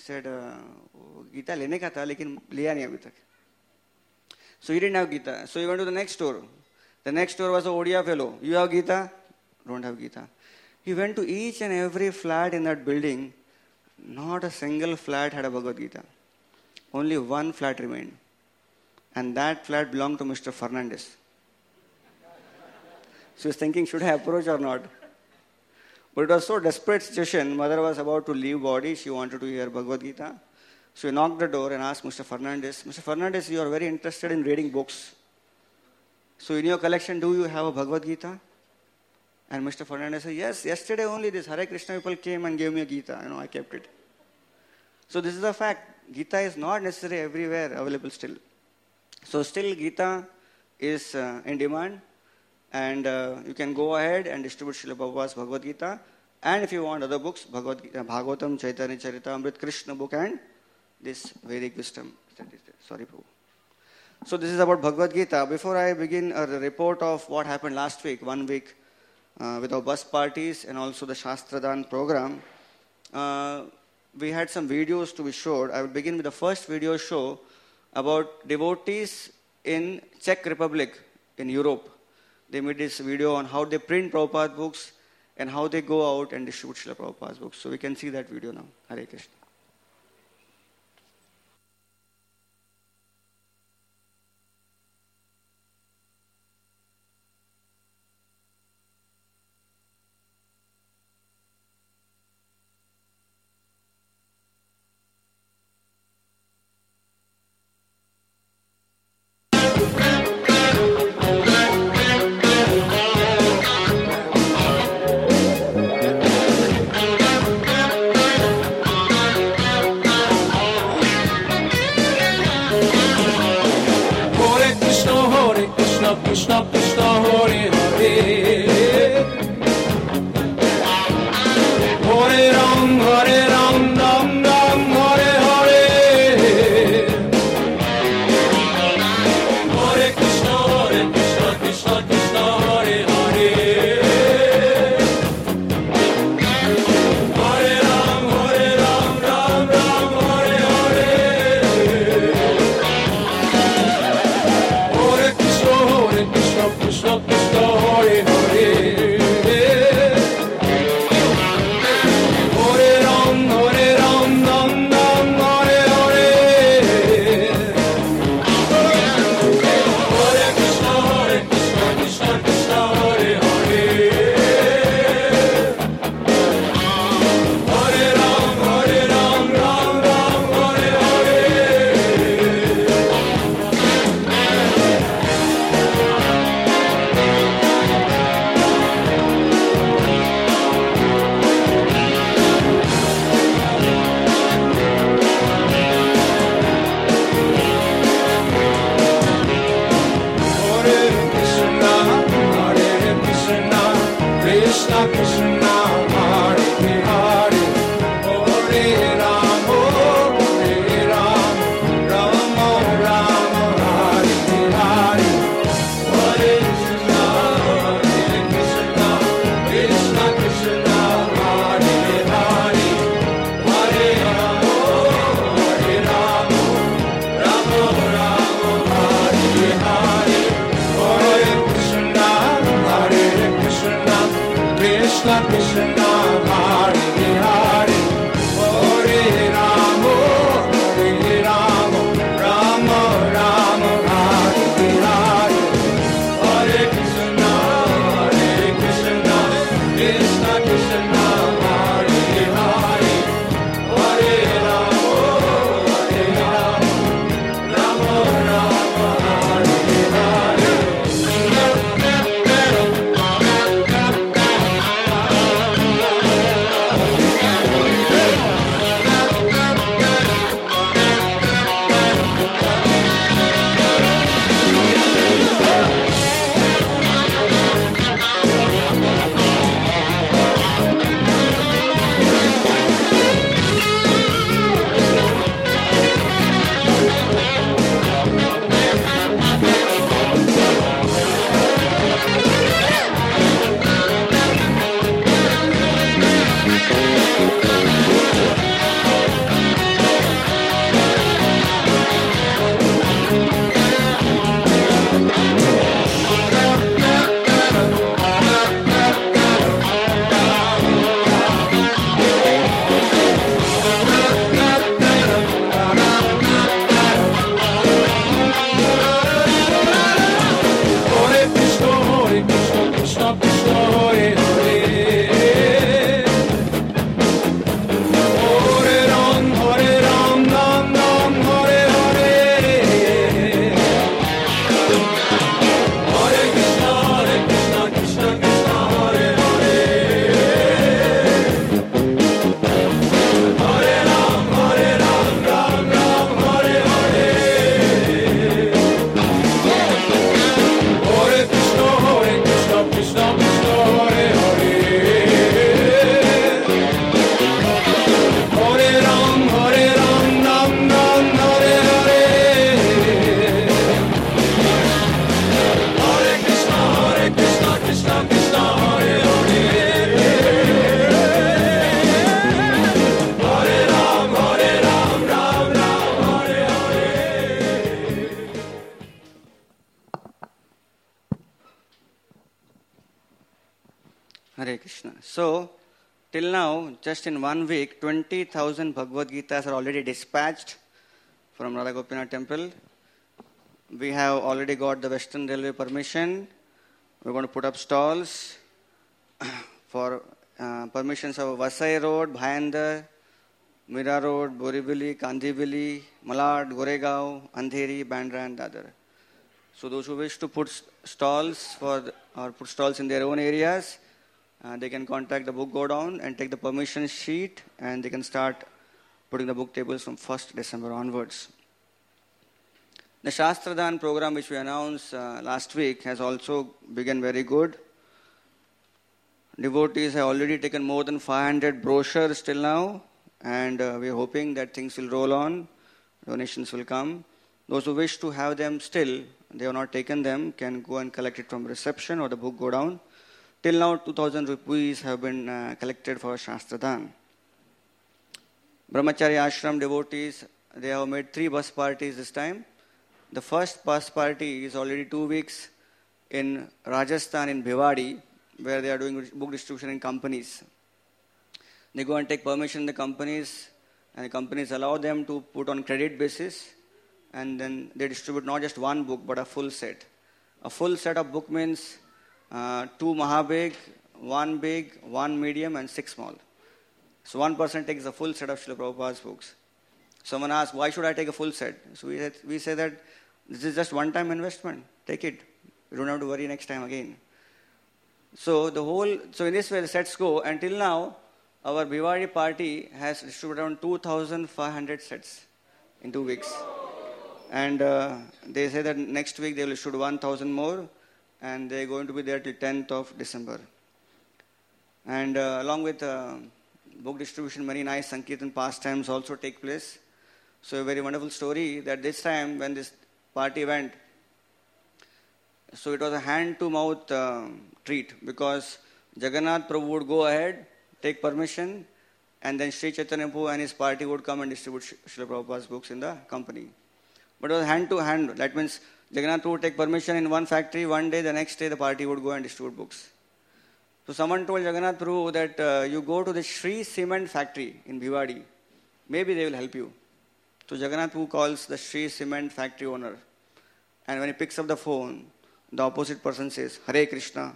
said, Gita लेने का था लेकिन लिया नहीं अभी तक. So he didn't have Gita. So he went to the next store. The next store was a Odia fellow. You have Gita? Don't have Gita. He went to each and every flat in that building. Not a single flat had a Bhagavad Gita. Only one flat remained. And that flat belonged to Mr. Fernandez. She was thinking, should I approach or not? But it was so desperate situation. Mother was about to leave body. She wanted to hear Bhagavad Gita. So we knocked the door and asked Mr. Fernandez, Mr. Fernandez, you are very interested in reading books. So in your collection, do you have a Bhagavad Gita? And Mr. Fernandez said, yes, yesterday only this Hare Krishna people came and gave me a Gita. I kept it. So this is a fact. Gita is not necessarily everywhere available still. So still Gita is in demand. And you can go ahead and distribute Srila Prabhupada's Bhagavad Gita. And if you want other books, Bhagavatam, Chaitanya Charitamrita, Krishna book and this Vedic wisdom. Sorry, Prabhu. So this is about Bhagavad Gita. Before I begin a report of what happened last week, 1 week, with our bus parties and also the Shastradan program, we had some videos to be showed. I will begin with the first video show about devotees in Czech Republic in Europe. They made this video on how they print Prabhupada books and how they go out and distribute Srila Prabhupada's books. So we can see that video now. Hare Krishna. Krishna Krishna Hare Hare Hare Ram Ram Ram Hare Hare Hare Krishna Krishna Krishna Hare Hare Hare Ram Ram Ram Hare Hare Hare Krishna Krishna. So, till now, just in 1 week, 20,000 Bhagavad Gitas are already dispatched from Radha Gopinath temple. We have already got the Western Railway permission. We're going to put up stalls for permissions of Vasai Road, Bhayandar, Mira Road, Borivali, Kandivali, Malad, Goregaon, Andheri, Bandra and Dadar. So those who wish to put stalls or put stalls in their own areas, they can contact the book godown and take the permission sheet, and they can start putting the book tables from 1st December onwards. The Shastradhan program which we announced last week has also begun very good. Devotees have already taken more than 500 brochures till now, and we are hoping that things will roll on, donations will come. Those who wish to have them still, they have not taken them, can go and collect it from reception or the book godown. Till now, 2,000 rupees have been collected for Shastradhan. Brahmachari Ashram devotees, they have made 3 bus parties this time. The first bus party is already 2 weeks in Rajasthan, in Bhiwadi, where they are doing book distribution in companies. They go and take permission in the companies, and the companies allow them to put on credit basis, and then they distribute not just one book, but a full set. A full set of book means 2 Mahabig, 1 big, 1 medium, and 6 small. So one person takes a full set of Srila Prabhupada's books. Someone asks, why should I take a full set? So we say that this is just one-time investment. Take it. You don't have to worry next time again. So in this way the sets go. Until now, our Bhiwadi party has distributed around 2,500 sets in 2 weeks. And they say that next week they will issue 1,000 more, and they are going to be there till 10th of December. And along with book distribution, many nice Sankirtan pastimes also take place. So a very wonderful story that this time when this party went, so it was a hand-to-mouth treat, because Jagannath Prabhu would go ahead, take permission, and then Sri Chaitanya Prabhu and his party would come and distribute Srila Prabhupada's books in the company. But it was hand-to-hand. That means Jagannath Prabhu would take permission in one factory one day, the next day the party would go and distribute books. So someone told Jagannath Prabhu that you go to the Sri Cement factory in Bhiwadi, maybe they will help you. So Jagannath Prabhu calls the Sri Cement factory owner, and when he picks up the phone, the opposite person says, Hare Krishna.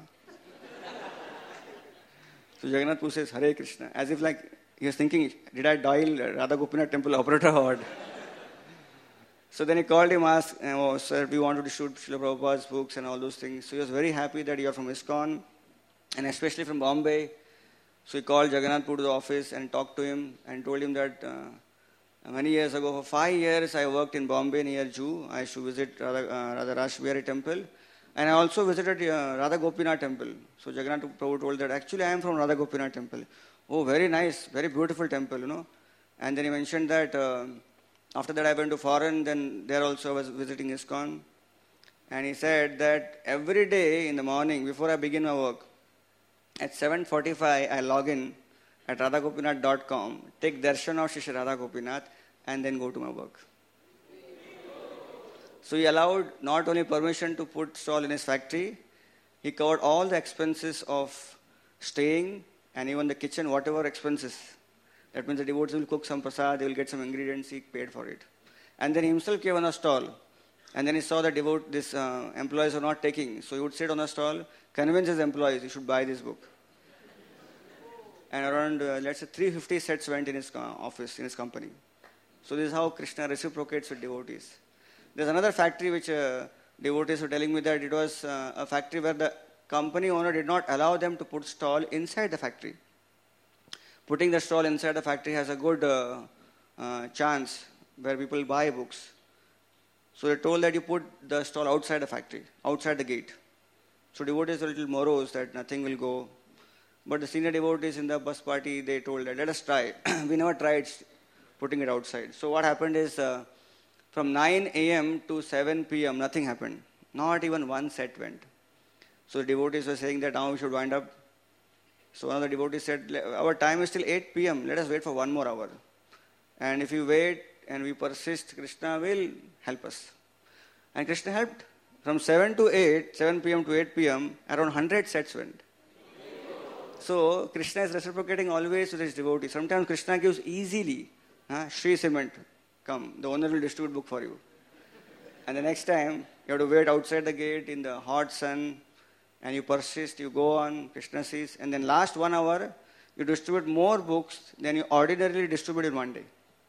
So Jagannath Prabhu says, Hare Krishna, as if like he was thinking, did I dial Radha Gopinath temple operator or what? So then he called him, asked, oh sir, we want to distribute Srila Prabhupada's books and all those things. So he was very happy that you are from ISKCON, and especially from Bombay. So he called Jagannath Prabhu to the office and talked to him and told him that many years ago, for 5 years, I worked in Bombay near Juhu. I used to visit Radha Rashbihari temple. And I also visited Radha Gopinath temple. So Jagannath Prabhu told that, actually I am from Radha Gopinath temple. Oh, very nice, very beautiful temple, you know. And then he mentioned that after that I went to foreign, then there also I was visiting ISKCON. And he said that every day in the morning, before I begin my work, at 7:45 I log in at radhagopinath.com, take darshan of Shri Radha Gopinath, and then go to my work. So he allowed not only permission to put stall in his factory, he covered all the expenses of staying and even the kitchen, whatever expenses. That means the devotees will cook some prasad, they will get some ingredients, he paid for it. And then he himself came on a stall. And then he saw that employees are not taking. So he would sit on a stall, convince his employees, you should buy this book. And around, let's say, 350 sets went in his office, in his company. So this is how Krishna reciprocates with devotees. There's another factory which devotees were telling me that it was a factory where the company owner did not allow them to put stall inside the factory. Putting the stall inside the factory has a good chance where people buy books. So they told that you put the stall outside the factory, outside the gate. So devotees were a little morose that nothing will go. But the senior devotees in the bus party, they told that, let us try. We never tried putting it outside. So what happened is, from 9 a.m. to 7 p.m., nothing happened. Not even one set went. So the devotees were saying that now we should wind up. So one of the devotees said, our time is till 8 p.m., let us wait for 1 more hour. And if we wait and we persist, Krishna will help us. And Krishna helped. From 7 p.m. to 8 p.m., around 100 sets went. So Krishna is reciprocating always with his devotee. Sometimes Krishna gives easily, Sri Cement, come, the owner will distribute book for you. And the next time, you have to wait outside the gate in the hot sun, and you persist, you go on, Krishna sees, and then last 1 hour, you distribute more books than you ordinarily distribute in one day.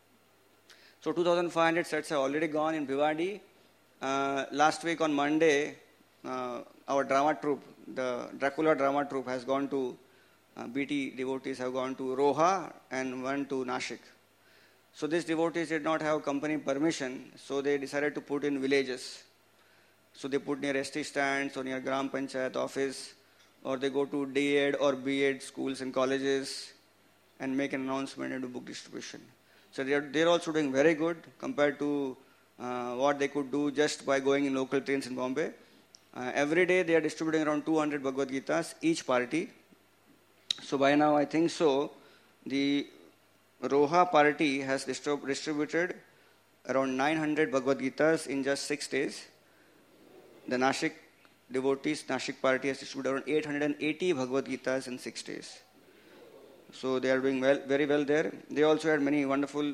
So 2,500 sets have already gone in Bhiwadi. Last week on Monday, our drama troupe, the Dracula drama troupe, has gone to, BT devotees have gone to Roha and one to Nashik. So these devotees did not have company permission, so they decided to put in villages. So they put near ST stands or near Gram Panchayat office, or they go to D.Ed or B.Ed schools and colleges and make an announcement and do book distribution. So they're also doing very good compared to what they could do just by going in local trains in Bombay. Every day they are distributing around 200 Bhagavad Gitas, each party. So by now I think so, the Roha party has distributed around 900 Bhagavad Gitas in just 6 days. The Nashik devotees, Nashik party has distributed around 880 Bhagavad Gitas in 6 days. So they are doing well, very well there. They also had many wonderful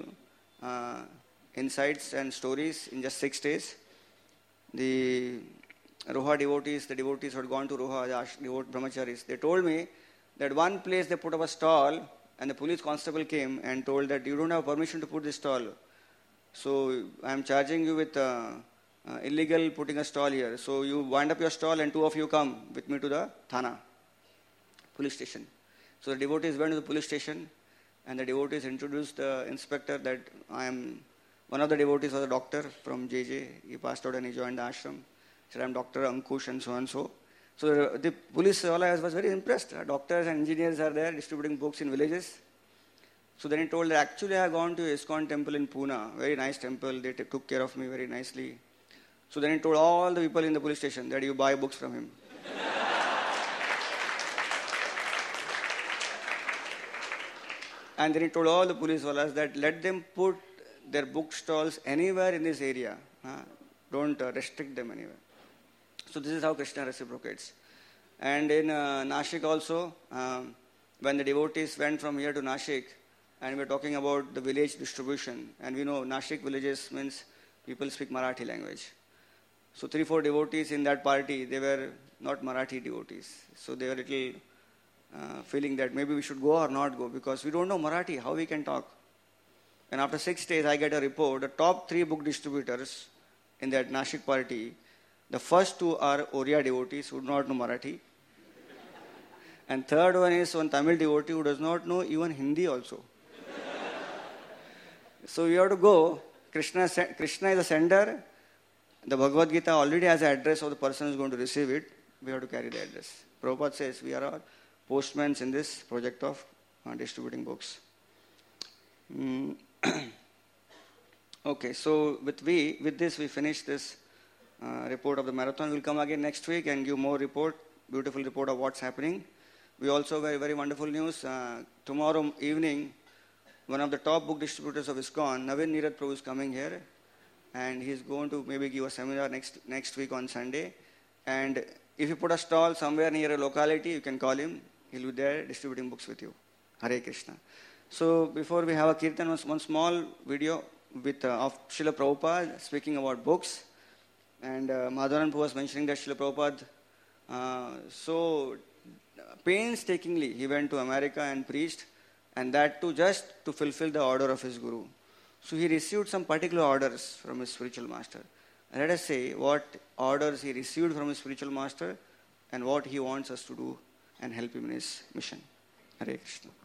insights and stories in just 6 days. The Roha devotees, the devotees who had gone to Roha, the brahmacharis, they told me that one place they put up a stall and the police constable came and told that you don't have permission to put this stall. So I am charging you with illegal putting a stall here. So you wind up your stall and 2 of you come with me to the Thana, police station. So the devotees went to the police station and the devotees introduced the inspector that I am, one of the devotees was a doctor from JJ. He passed out and he joined the ashram. He said, I am Dr. Ankush and so and so. So the police was very impressed. Doctors and engineers are there distributing books in villages. So then he told that actually I have gone to ISKCON temple in Pune, very nice temple. They took care of me very nicely. So then he told all the people in the police station that you buy books from him. And then he told all the police wallahs that let them put their book stalls anywhere in this area. Don't restrict them anywhere. So this is how Krishna reciprocates. And in Nashik also, when the devotees went from here to Nashik, and we were talking about the village distribution, and we know Nashik villages means people speak Marathi language. So 3-4 devotees in that party, they were not Marathi devotees. So they were little feeling that maybe we should go or not go because we don't know Marathi, how we can talk. And after 6 days, I get a report, the top 3 book distributors in that Nashik party, the first 2 are Oriya devotees who do not know Marathi. And third one is one Tamil devotee who does not know even Hindi also. So you have to go. Krishna is a sender. The Bhagavad Gita already has an address of the person who is going to receive it. We have to carry the address. Prabhupada says we are all postmen in this project of distributing books. Okay, so with this we finish this report of the marathon. We'll come again next week and give more beautiful report of what's happening. We also have very, very wonderful news. Tomorrow evening, one of the top book distributors of ISKCON, Navin Neerad Prabhu, is coming here. And he's going to maybe give a seminar next week on Sunday. And if you put a stall somewhere near a locality, you can call him. He'll be there distributing books with you. Hare Krishna. So before we have a kirtan, one small video of Srila Prabhupada speaking about books. And Madhavan was mentioning that Srila Prabhupada so painstakingly he went to America and preached, and that too just to fulfill the order of his guru. So he received some particular orders from his spiritual master. Let us say what orders he received from his spiritual master and what he wants us to do and help him in his mission. Hare Krishna.